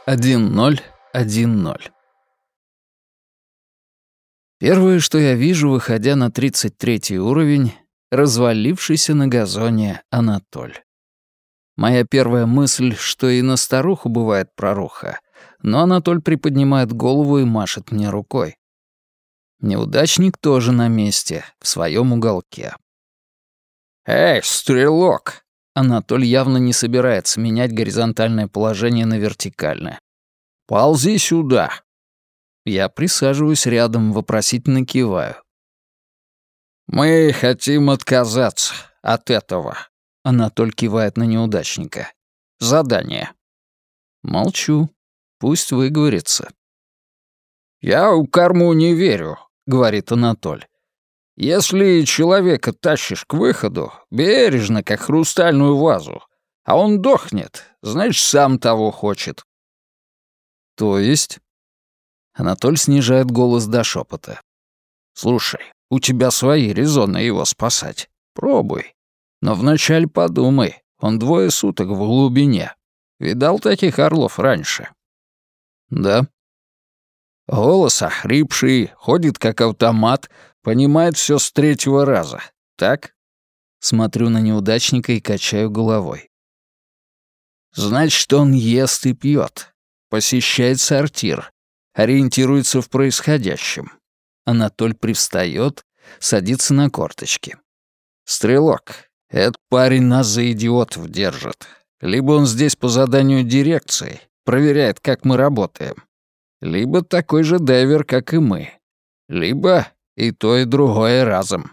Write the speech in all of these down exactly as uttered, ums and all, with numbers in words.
один ноль один ноль. Первое, что я вижу, выходя на тридцать третий уровень, развалившийся на газоне Анатоль. Моя первая мысль, что и на старуху бывает проруха, но Анатоль приподнимает голову и машет мне рукой. Неудачник тоже на месте, в своем уголке. «Эй, стрелок!» Анатоль явно не собирается менять горизонтальное положение на вертикальное. «Ползи сюда!» Я присаживаюсь рядом, вопросительно киваю. «Мы хотим отказаться от этого», — Анатоль кивает на неудачника. «Задание». Молчу. Пусть выговорится. «Я в карму не верю», — говорит Анатоль. «Если человека тащишь к выходу, бережно, как хрустальную вазу, а он дохнет, значит, сам того хочет». «То есть?» Анатоль снижает голос до шепота. «Слушай, у тебя свои резоны его спасать. Пробуй. Но вначале подумай, он двое суток в глубине. Видал таких орлов раньше?» «Да». «Голос охрипший, ходит как автомат, понимает все с третьего раза. Так?» Смотрю на неудачника и качаю головой. «Значит, он ест и пьет, посещает сортир, ориентируется в происходящем». Анатоль привстает, садится на корточки. «Стрелок, этот парень нас за идиотов держит. Либо он здесь по заданию дирекции, проверяет, как мы работаем, либо такой же дайвер, как и мы, либо и то, и другое разом».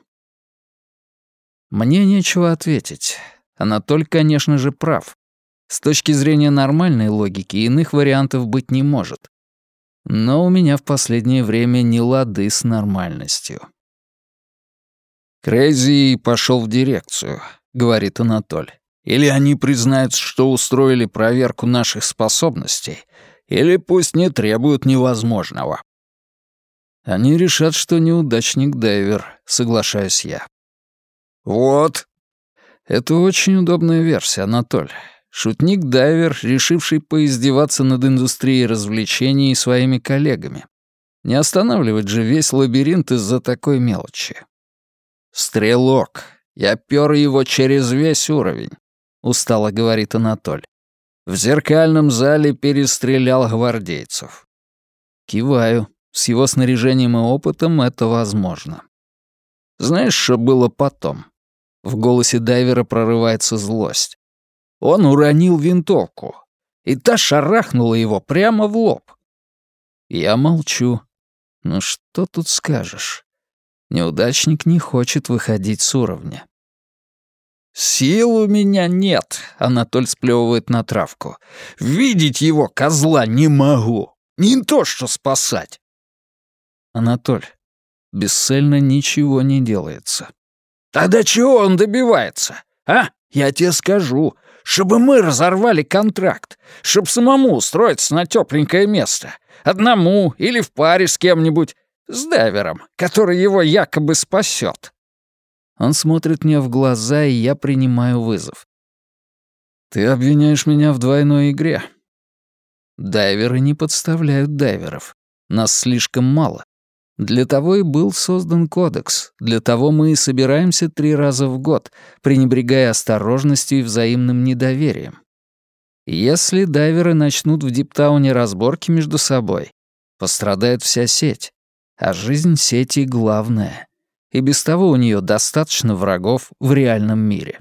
Мне нечего ответить. Анатоль, конечно же, прав. С точки зрения нормальной логики иных вариантов быть не может. Но у меня в последнее время не лады с нормальностью. «Крейзи пошел в дирекцию», — говорит Анатоль. «Или они признаются, что устроили проверку наших способностей, или пусть не требуют невозможного». «Они решат, что неудачник-дайвер», — соглашаюсь я. «Вот». Это очень удобная версия, Анатоль. Шутник-дайвер, решивший поиздеваться над индустрией развлечений и своими коллегами. Не останавливать же весь лабиринт из-за такой мелочи. «Стрелок, я пёр его через весь уровень», — устало говорит Анатоль. «В зеркальном зале перестрелял гвардейцев». Киваю. С его снаряжением и опытом это возможно. Знаешь, что было потом? В голосе дайвера прорывается злость. Он уронил винтовку, и та шарахнула его прямо в лоб. Я молчу. Ну что тут скажешь? Неудачник не хочет выходить с уровня. «Сил у меня нет», — Анатоль сплёвывает на травку. «Видеть его, козла, не могу. Не то что спасать». «Анатоль, бесцельно ничего не делается». «Тогда чего он добивается? А? Я тебе скажу. Чтобы мы разорвали контракт. Чтоб самому устроиться на тепленькое место. Одному или в паре с кем-нибудь. С дайвером, который его якобы спасет». Он смотрит мне в глаза, и я принимаю вызов. «Ты обвиняешь меня в двойной игре». Дайверы не подставляют дайверов. Нас слишком мало. Для того и был создан кодекс. Для того мы и собираемся три раза в год, пренебрегая осторожностью и взаимным недоверием. Если дайверы начнут в Диптауне разборки между собой, пострадает вся сеть. А жизнь сети главная. И без того у нее достаточно врагов в реальном мире.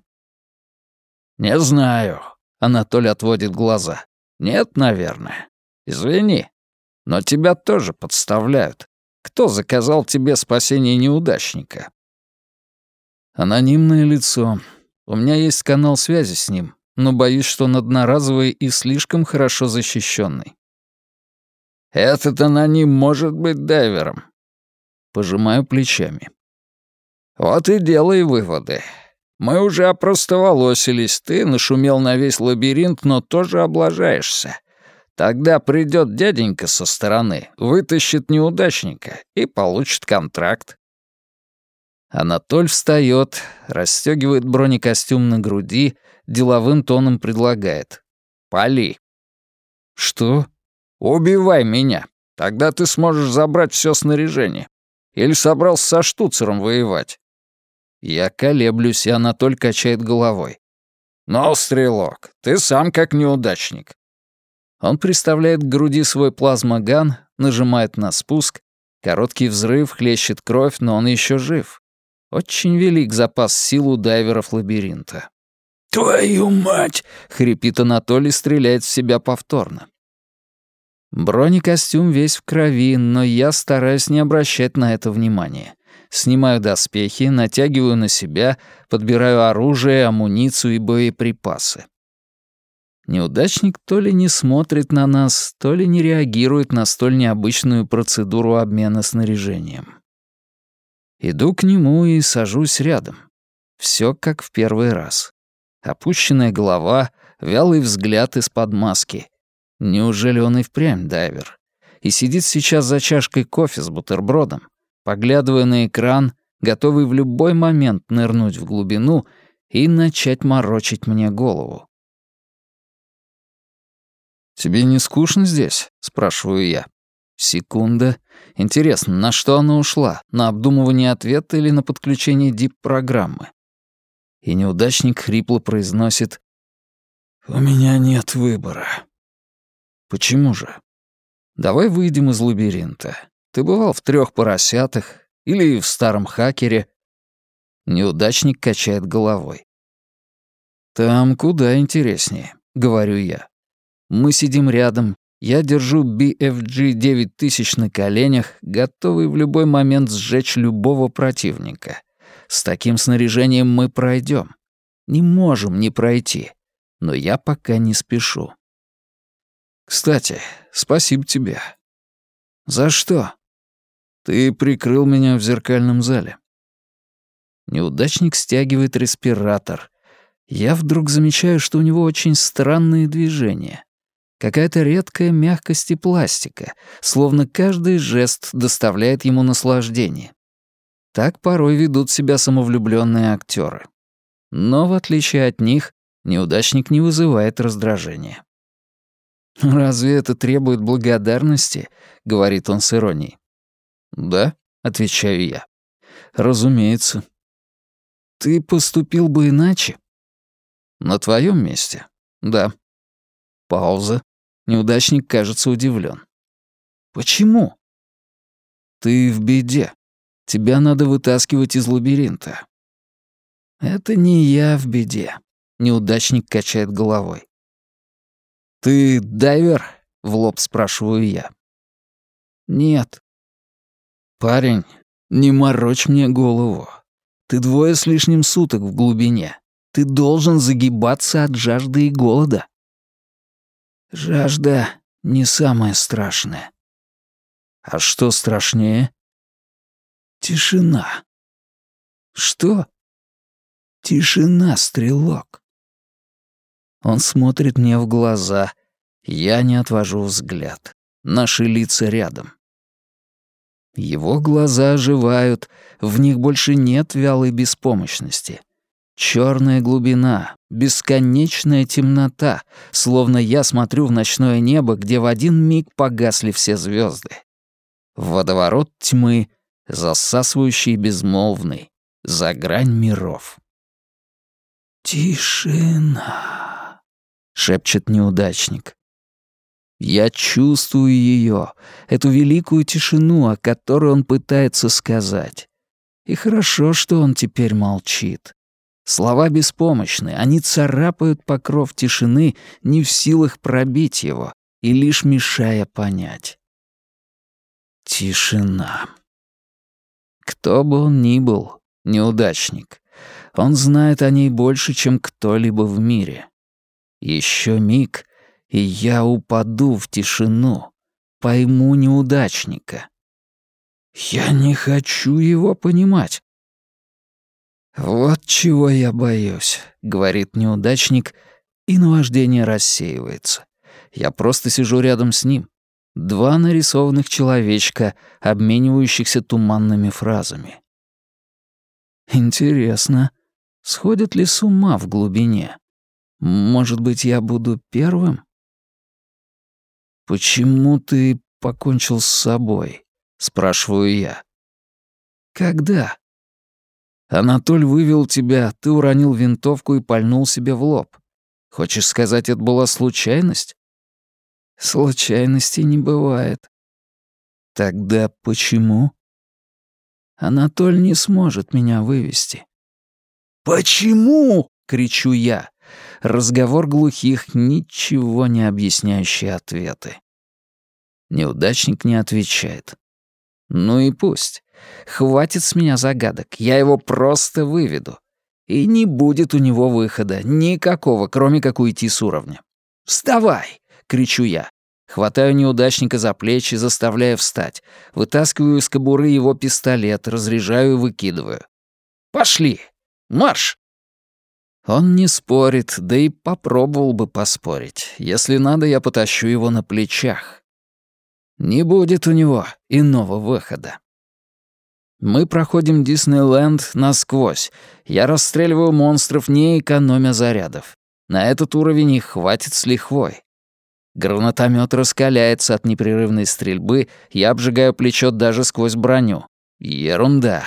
«Не знаю», — Анатоль отводит глаза. «Нет, наверное. Извини. Но тебя тоже подставляют. Кто заказал тебе спасение неудачника?» Анонимное лицо. У меня есть канал связи с ним, но боюсь, что он одноразовый и слишком хорошо защищенный. «Этот аноним может быть дайвером». Пожимаю плечами. «Вот и делай выводы. Мы уже опростоволосились, ты нашумел на весь лабиринт, но тоже облажаешься. Тогда придет дяденька со стороны, вытащит неудачника и получит контракт». Анатоль встает, расстегивает бронекостюм на груди, деловым тоном предлагает. «Пали». «Что?» Убивай меня. Тогда ты сможешь забрать все снаряжение. Или собрался со штуцером воевать?» Я колеблюсь, и Анатоль качает головой. «Ну, стрелок, ты сам как неудачник». Он приставляет к груди свой плазмоган, нажимает на спуск. Короткий взрыв, хлещет кровь, но он еще жив. Очень велик запас сил у дайверов лабиринта. «Твою мать!» — хрипит Анатолий и стреляет в себя повторно. Бронекостюм весь в крови, но я стараюсь не обращать на это внимания. Снимаю доспехи, натягиваю на себя, подбираю оружие, амуницию и боеприпасы. Неудачник то ли не смотрит на нас, то ли не реагирует на столь необычную процедуру обмена снаряжением. Иду к нему и сажусь рядом. Всё как в первый раз. Опущенная голова, вялый взгляд из-под маски. Неужели он и впрямь дайвер? И сидит сейчас за чашкой кофе с бутербродом, поглядывая на экран, готовый в любой момент нырнуть в глубину и начать морочить мне голову. «Тебе не скучно здесь?» — спрашиваю я. Секунда. Интересно, на что она ушла? На обдумывание ответа или на подключение дип-программы? И неудачник хрипло произносит: «У меня нет выбора». «Почему же?» «Давай выйдем из лабиринта. Ты бывал в трёх поросятах или в старом хакере?» Неудачник качает головой. «Там куда интереснее», — говорю я. Мы сидим рядом, я держу би эф джи девять тысяч на коленях, готовый в любой момент сжечь любого противника. С таким снаряжением мы пройдем. Не можем не пройти, но я пока не спешу. Кстати, спасибо тебе. За что? Ты прикрыл меня в зеркальном зале. Неудачник стягивает респиратор. Я вдруг замечаю, что у него очень странные движения. Какая-то редкая мягкость и пластика, словно каждый жест доставляет ему наслаждение. Так порой ведут себя самовлюбленные актеры. Но, в отличие от них, неудачник не вызывает раздражения. «Разве это требует благодарности?» — говорит он с иронией. «Да», — отвечаю я. «Разумеется». «Ты поступил бы иначе?» «На твоем месте?» «Да». Пауза. Неудачник кажется удивлен. «Почему?» «Ты в беде. Тебя надо вытаскивать из лабиринта». «Это не я в беде», — неудачник качает головой. «Ты дайвер?» — в лоб спрашиваю я. «Нет». «Парень, не морочь мне голову. Ты двое с лишним суток в глубине. Ты должен загибаться от жажды и голода». «Жажда не самое страшное». «А что страшнее?» «Тишина». «Что?» «Тишина, стрелок». Он смотрит мне в глаза. Я не отвожу взгляд. Наши лица рядом. Его глаза оживают, в них больше нет вялой беспомощности. Черная глубина, бесконечная темнота, словно я смотрю в ночное небо, где в один миг погасли все звезды. Водоворот тьмы, засасывающий и безмолвный, за грань миров. «Тишина», — шепчет неудачник. Я чувствую ее, эту великую тишину, о которой он пытается сказать. И хорошо, что он теперь молчит. Слова беспомощны, они царапают покров тишины, не в силах пробить его и лишь мешая понять. Тишина. Кто бы он ни был, неудачник, он знает о ней больше, чем кто-либо в мире. Еще миг, и я упаду в тишину, пойму неудачника. Я не хочу его понимать. «Вот чего я боюсь», — говорит неудачник, и наваждение рассеивается. Я просто сижу рядом с ним. Два нарисованных человечка, обменивающихся туманными фразами. Интересно, сходят ли с ума в глубине? Может быть, я буду первым? «Почему ты покончил с собой?» — спрашиваю я. «Когда?» «Анатоль вывел тебя, ты уронил винтовку и пальнул себе в лоб. Хочешь сказать, это была случайность?» «Случайностей не бывает». «Тогда почему?» «Анатоль не сможет меня вывести». «Почему?» — кричу я. Разговор глухих, ничего не объясняющие ответы. Неудачник не отвечает. Ну и пусть. Хватит с меня загадок, я его просто выведу. И не будет у него выхода, никакого, кроме как уйти с уровня. «Вставай!» — кричу я. Хватаю неудачника за плечи, заставляя встать. Вытаскиваю из кобуры его пистолет, разряжаю и выкидываю. «Пошли! Марш!» Он не спорит, да и попробовал бы поспорить. Если надо, я потащу его на плечах. Не будет у него иного выхода. Мы проходим Диснейленд насквозь. Я расстреливаю монстров, не экономя зарядов. На этот уровень их хватит с лихвой. Гранатомет раскаляется от непрерывной стрельбы, я обжигаю плечо даже сквозь броню. Ерунда.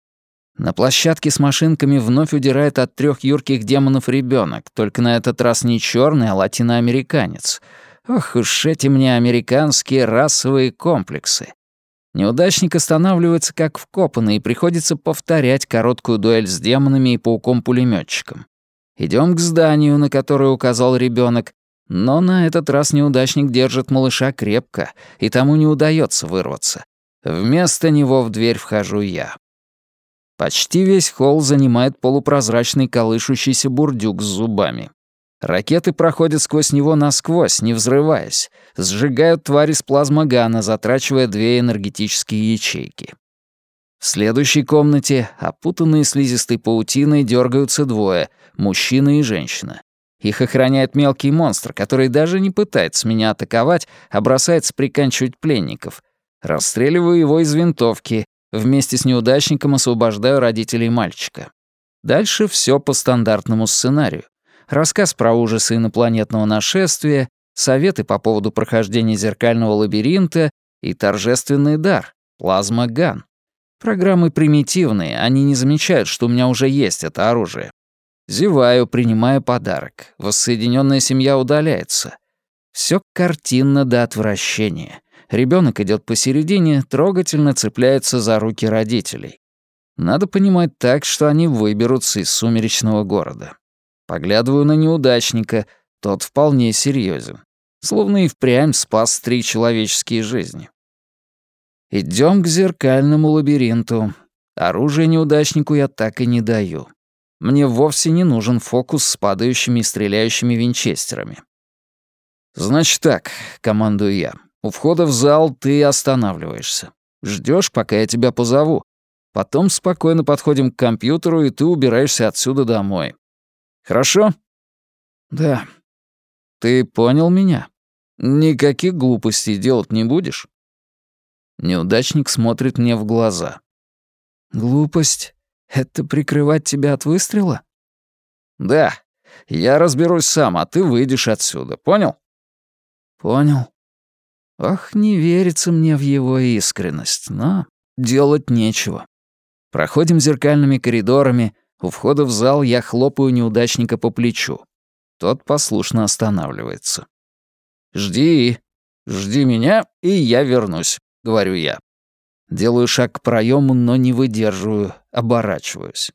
На площадке с машинками вновь удирает от трех юрких демонов ребенок, только на этот раз не черный, а латиноамериканец. Ох уж эти мне американские расовые комплексы. Неудачник останавливается как вкопанный, и приходится повторять короткую дуэль с демонами и пауком-пулемётчиком. Идем к зданию, на которое указал ребенок, но на этот раз неудачник держит малыша крепко, и тому не удается вырваться. Вместо него в дверь вхожу я. Почти весь холл занимает полупрозрачный колышущийся бурдюк с зубами. Ракеты проходят сквозь него насквозь, не взрываясь, сжигают твари с плазмогана, затрачивая две энергетические ячейки. В следующей комнате, опутанные слизистой паутиной, дергаются двое — мужчина и женщина. Их охраняет мелкий монстр, который даже не пытается меня атаковать, а бросается приканчивать пленников. Расстреливаю его из винтовки. Вместе с неудачником освобождаю родителей мальчика. Дальше все по стандартному сценарию. Рассказ про ужасы инопланетного нашествия, советы по поводу прохождения зеркального лабиринта и торжественный дар — плазмоган. Программы примитивные, они не замечают, что у меня уже есть это оружие. Зеваю, принимая подарок. Воссоединенная семья удаляется. Все картинно до отвращения. Ребенок идет посередине, трогательно цепляется за руки родителей. Надо понимать так, что они выберутся из сумеречного города. Поглядываю на неудачника, тот вполне серьезен. Словно и впрямь спас три человеческие жизни. Идем к зеркальному лабиринту. Оружие неудачнику я так и не даю. Мне вовсе не нужен фокус с падающими и стреляющими винчестерами. «Значит так», — командую я. «У входа в зал ты останавливаешься. Ждешь, пока я тебя позову. Потом спокойно подходим к компьютеру, и ты убираешься отсюда домой. Хорошо?» «Да». «Ты понял меня? Никаких глупостей делать не будешь?» Неудачник смотрит мне в глаза. «Глупость? Это прикрывать тебя от выстрела?» «Да. Я разберусь сам, а ты выйдешь отсюда. Понял?» «Понял». Ох, не верится мне в его искренность, но делать нечего. Проходим зеркальными коридорами. У входа в зал я хлопаю неудачника по плечу. Тот послушно останавливается. «Жди, жди меня, и я вернусь», — говорю я. Делаю шаг к проему, но не выдерживаю, оборачиваюсь.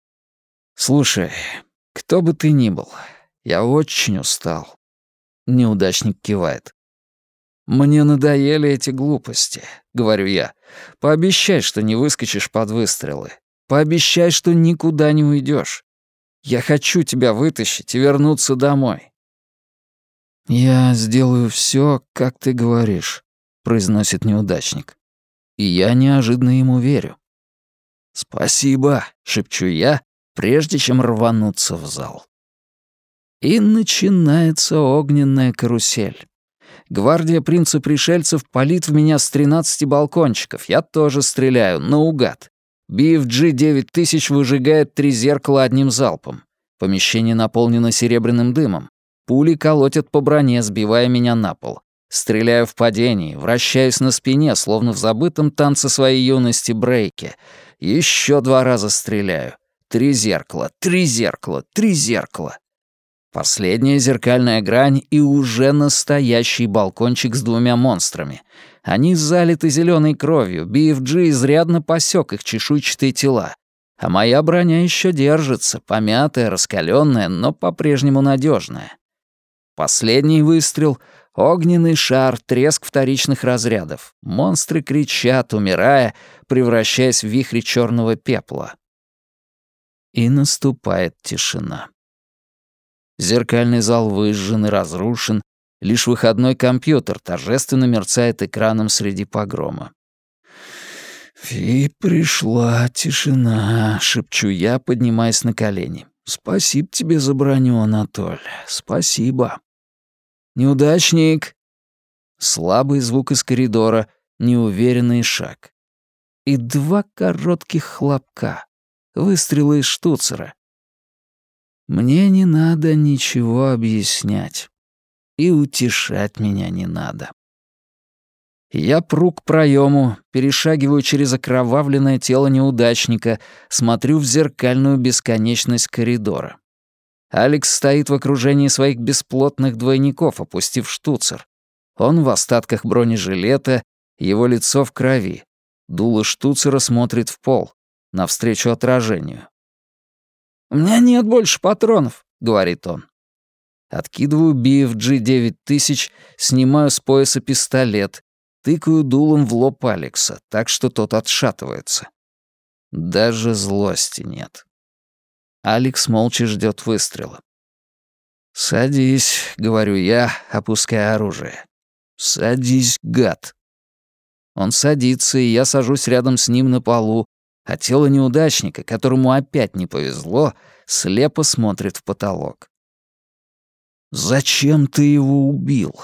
«Слушай, кто бы ты ни был, я очень устал». Неудачник кивает. «Мне надоели эти глупости», — говорю я. «Пообещай, что не выскочишь под выстрелы. Пообещай, что никуда не уйдешь. Я хочу тебя вытащить и вернуться домой». «Я сделаю все, как ты говоришь», — произносит неудачник. И я неожиданно ему верю. «Спасибо», — шепчу я, прежде чем рвануться в зал. И начинается огненная карусель. Гвардия принца-пришельцев палит в меня с тринадцати балкончиков. Я тоже стреляю, наугад. би эф джи девять тысяч выжигает три зеркала одним залпом. Помещение наполнено серебряным дымом. Пули колотят по броне, сбивая меня на пол. Стреляю в падении, вращаюсь на спине, словно в забытом танце своей юности брейке. Еще два раза стреляю. Три зеркала, три зеркала, три зеркала. Последняя зеркальная грань и уже настоящий балкончик с двумя монстрами. Они залиты зеленой кровью, би эф джи изрядно посек их чешуйчатые тела. А моя броня еще держится, помятая, раскаленная, но по-прежнему надежная. Последний выстрел — огненный шар, треск вторичных разрядов. Монстры кричат, умирая, превращаясь в вихри черного пепла. И наступает тишина. Зеркальный зал выжжен и разрушен, лишь выходной компьютер торжественно мерцает экраном среди погрома. «И пришла тишина», — шепчу я, поднимаясь на колени. «Спасибо тебе за броню, Анатоль, спасибо». «Неудачник!» Слабый звук из коридора, неуверенный шаг. И два коротких хлопка. Выстрелы из штуцера. Мне не надо ничего объяснять. И утешать меня не надо. Я пру к проему, перешагиваю через окровавленное тело неудачника, смотрю в зеркальную бесконечность коридора. Алекс стоит в окружении своих бесплотных двойников, опустив штуцер. Он в остатках бронежилета, его лицо в крови. Дуло штуцера смотрит в пол, навстречу отражению. «У меня нет больше патронов», — говорит он. Откидываю би эф джи девять тысяч, снимаю с пояса пистолет, тыкаю дулом в лоб Алекса, так что тот отшатывается. Даже злости нет. Алекс молча ждет выстрела. «Садись», — говорю я, опуская оружие. «Садись, гад». Он садится, и я сажусь рядом с ним на полу, а тело неудачника, которому опять не повезло, слепо смотрит в потолок. «Зачем ты его убил?»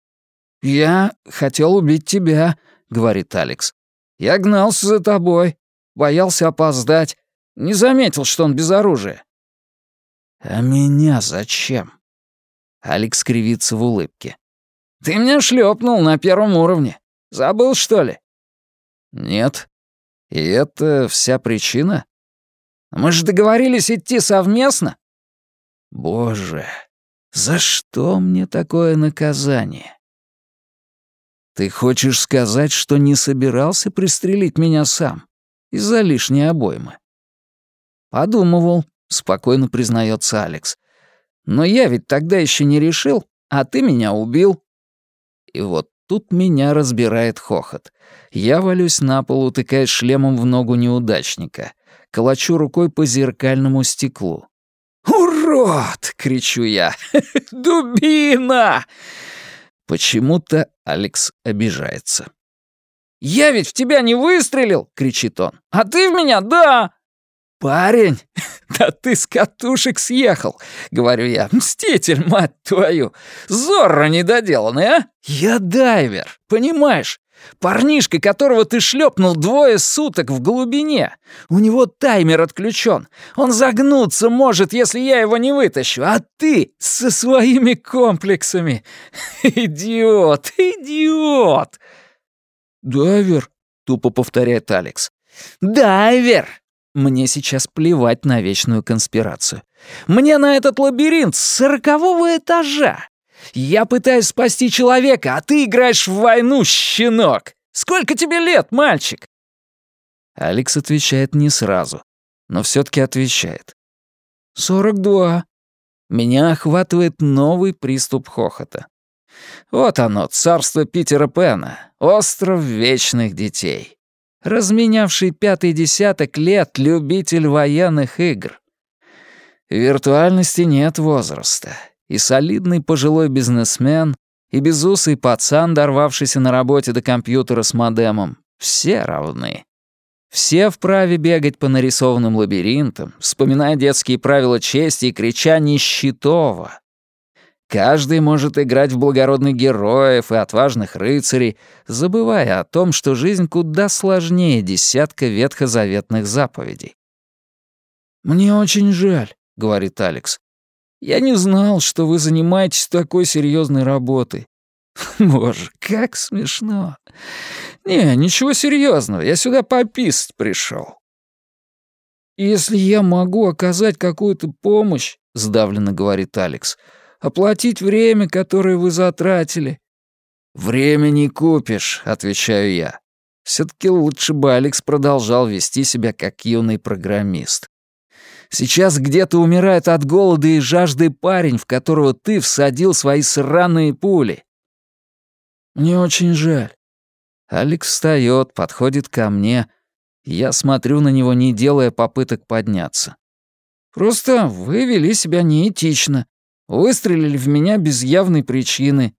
«Я хотел убить тебя», — говорит Алекс. «Я гнался за тобой, боялся опоздать, не заметил, что он без оружия». «А меня зачем?» Алекс кривится в улыбке. «Ты меня шлепнул на первом уровне. Забыл, что ли?» «Нет. И это вся причина?» «Мы же договорились идти совместно». «Боже, за что мне такое наказание?» «Ты хочешь сказать, что не собирался пристрелить меня сам из-за лишней обоймы?» «Подумывал», — спокойно признается Алекс. «Но я ведь тогда еще не решил, а ты меня убил». И вот тут меня разбирает хохот. Я валюсь на пол, утыкаясь шлемом в ногу неудачника. Колочу рукой по зеркальному стеклу. «Урод!» — кричу я. «Дубина!» Почему-то Алекс обижается. «Я ведь в тебя не выстрелил!» — кричит он. «А ты в меня, да!» «Парень, да ты с катушек съехал!» — говорю я. «Мститель, мать твою! Зорро недоделанный, а? Я дайвер, понимаешь? Парнишка, которого ты шлепнул двое суток в глубине. У него таймер отключен. Он загнуться может, если я его не вытащу. А ты со своими комплексами. Идиот, идиот!» «Дайвер», — тупо повторяет Алекс. «Дайвер!» Мне сейчас плевать на вечную конспирацию. Мне на этот лабиринт с сорокового этажа. Я пытаюсь спасти человека, а ты играешь в войну, щенок. Сколько тебе лет, мальчик?» Алекс отвечает не сразу, но все-таки отвечает. «Сорок два». Меня охватывает новый приступ хохота. Вот оно, царство Питера Пэна, остров вечных детей. Разменявший пятый десяток лет любитель военных игр. В виртуальности нет возраста. И солидный пожилой бизнесмен, и безусый пацан, дорвавшийся на работе до компьютера с модемом, все равны. Все вправе бегать по нарисованным лабиринтам, вспоминая детские правила чести и крича «нищетово». Каждый может играть в благородных героев и отважных рыцарей, забывая о том, что жизнь куда сложнее десятка ветхозаветных заповедей. «Мне очень жаль», — говорит Алекс. «Я не знал, что вы занимаетесь такой серьезной работой. Боже, как смешно. Не, ничего серьезного, я сюда пописать пришел. Если я могу оказать какую-то помощь, сдавленно говорит Алекс, оплатить время, которое вы затратили. Время не купишь, отвечаю я. Все-таки лучше бы Алекс продолжал вести себя как юный программист. Сейчас где-то умирает от голода и жажды парень, в которого ты всадил свои сраные пули. Мне очень жаль. Алекс встает, подходит ко мне. Я смотрю на него, не делая попыток подняться. Просто вы вели себя неэтично. Выстрелили в меня без явной причины.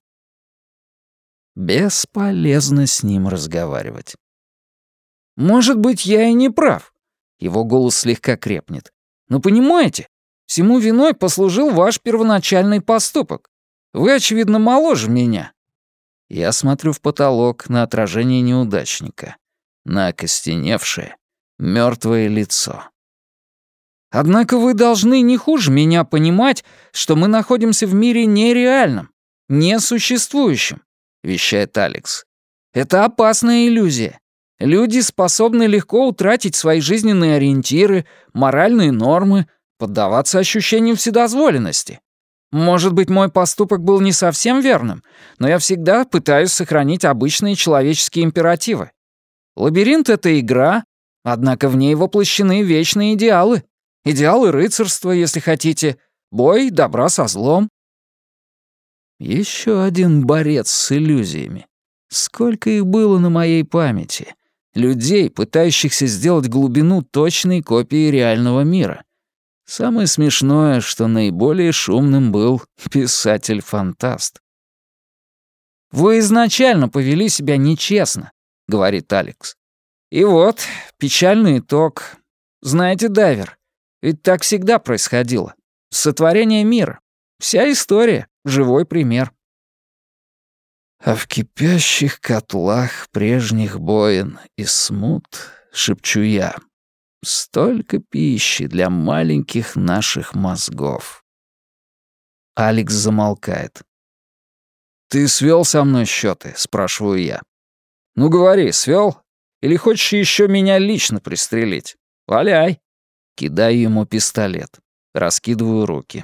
Бесполезно с ним разговаривать. Может быть, я и не прав. Его голос слегка крепнет. Но понимаете, всему виной послужил ваш первоначальный поступок. Вы, очевидно, моложе меня. Я смотрю в потолок на отражение неудачника, на окостеневшее, мертвое лицо. Однако вы должны не хуже меня понимать, что мы находимся в мире нереальном, несуществующем, вещает Алекс. Это опасная иллюзия. Люди способны легко утратить свои жизненные ориентиры, моральные нормы, поддаваться ощущению вседозволенности. Может быть, мой поступок был не совсем верным, но я всегда пытаюсь сохранить обычные человеческие императивы. Лабиринт — это игра, однако в ней воплощены вечные идеалы. Идеалы рыцарства, если хотите, бой добра со злом. Еще один борец с иллюзиями. Сколько их было на моей памяти. Людей, пытающихся сделать глубину точной копии реального мира. Самое смешное, что наиболее шумным был писатель-фантаст. «Вы изначально повели себя нечестно», — говорит Алекс. «И вот, печальный итог. Знаете, Дайвер, ведь так всегда происходило. Сотворение мира. Вся история — живой пример». «А в кипящих котлах прежних боин и смут, — шепчу я, — столько пищи для маленьких наших мозгов». Алекс замолкает. «Ты свел со мной счеты? Спрашиваю я. «Ну говори, свел? Или хочешь еще меня лично пристрелить? Валяй!» Кидаю ему пистолет. Раскидываю руки.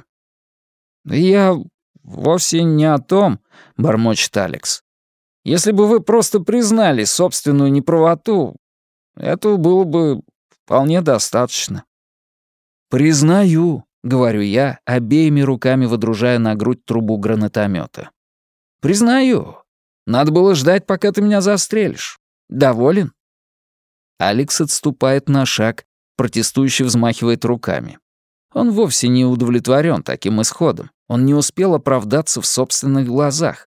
«Я вовсе не о том», — бормочет Алекс. «Если бы вы просто признали собственную неправоту, этого было бы вполне достаточно». «Признаю», — говорю я, обеими руками водружая на грудь трубу гранатомета. «Признаю. Надо было ждать, пока ты меня застрелишь. Доволен?» Алекс отступает на шаг, протестующе взмахивает руками. Он вовсе не удовлетворен таким исходом. Он не успел оправдаться в собственных глазах.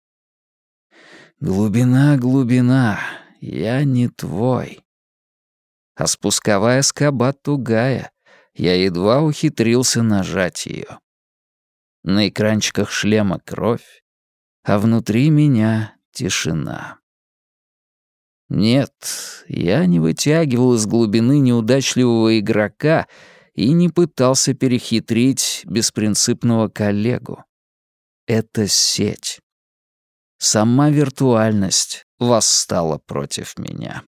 «Глубина, глубина, я не твой». А спусковая скоба тугая, я едва ухитрился нажать ее. На экранчиках шлема кровь, а внутри меня тишина. Нет, я не вытягивал из глубины неудачливого игрока и не пытался перехитрить беспринципного коллегу. Это сеть. Сама виртуальность восстала против меня.